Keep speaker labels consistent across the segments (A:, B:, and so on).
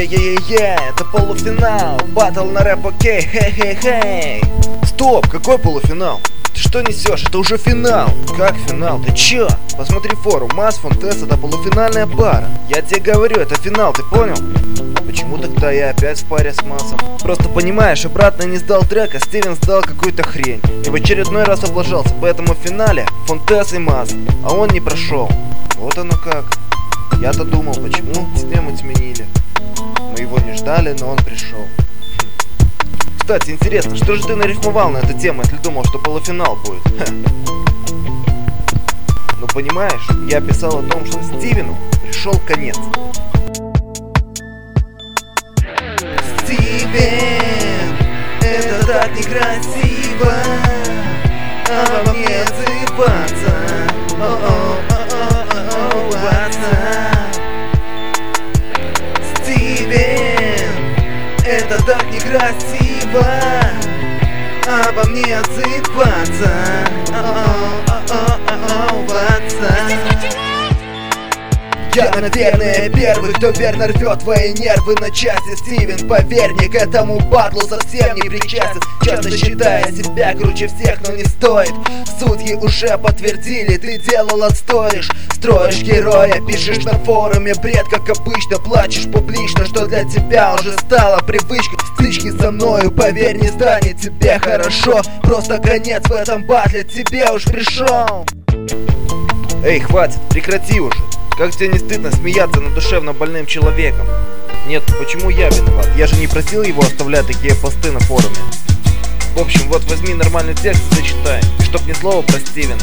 A: Е-е-е-е, это полуфинал, батл на рэп, окей, хей-хей-хей. Стоп, какой полуфинал? Ты что несешь? Это уже финал. Как финал? Ты чё? Посмотри форум, Маз, Фонтес, это полуфинальная пара. Я тебе говорю, это финал, ты понял? Почему тогда я опять в паре с Мазом? Просто понимаешь, обратно не сдал трек, а Стивен сдал какую-то хрень. И в очередной раз облажался, поэтому в финале Фонтес и Маз, а он не прошел. Вот оно как. Я-то думал, почему систему сменили. Мы его не ждали, но он пришел. Кстати, интересно, что же ты нарифмовал на эту тему, если думал, что полуфинал будет? Ну понимаешь, я писал о том, что Стивену пришел конец. Стивен, это так некрасиво, а во мне отзываться. Стивен, это так некрасиво, а во мне отзываться. Я, наверное, первый, кто верно рвет твои нервы на части. Стивен, поверь мне, к этому батлу совсем не причастен. Часто считая себя круче всех, но не стоит. Судьи уже подтвердили, ты делал отстоишь. Строишь героя, пишешь на форуме бред, как обычно. Плачешь публично, что для тебя уже стало привычкой. Стычки со мною, поверь, не станет тебе хорошо. Просто конец в этом батле тебе уж пришел. Эй, хватит, прекрати уже. Как тебе не стыдно смеяться над душевно больным человеком? Нет, почему я виноват? Я же не просил его оставлять такие посты на форуме. В общем, вот возьми нормальный текст и зачитай. И чтоб ни слова про Стивена.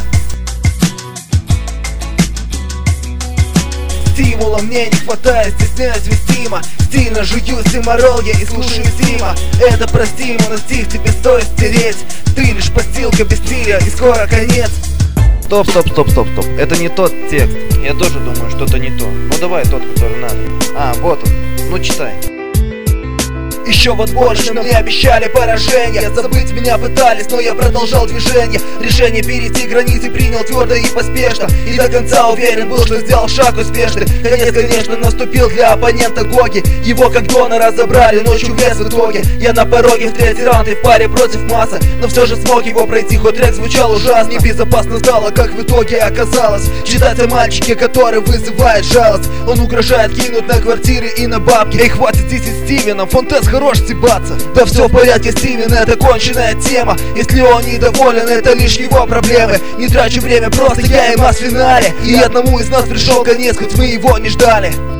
A: Стимула мне не хватает, стесняюсь вестимо. Стильно жую симорол я и слушаю Зима. Это простимо, но стих тебе стоит стереть. Ты лишь постилка без стиля и скоро конец. Стоп, это не тот текст. Я тоже думаю, что-то не то. Ну давай тот, который надо. А, вот он, ну читай. Еще в отборочном мне обещали поражение. Забыть меня пытались, но я продолжал движение. Решение перейти границы принял твердо и поспешно. И до конца уверен был, что сделал шаг успешный. Конец, конечно, наступил для оппонента Гоги. Его как донора забрали, ночью вес в итоге. Я на пороге в третий раунд и в паре против Маса. Но все же смог его пройти, хоть трек звучал ужасно. Небезопасно стало, как в итоге оказалось. Читать о мальчике, который вызывает жалость. Он угрожает кинуть на квартиры и на бабки. Эй, хватит здесь и Стивеном, Фонтес хорош стебаться. Да все в порядке, Стивен, это конченая тема. Если он недоволен, это лишь его проблемы. Не трачу время, просто я и Маз в финале. И одному из нас пришел конец, хоть мы его не ждали.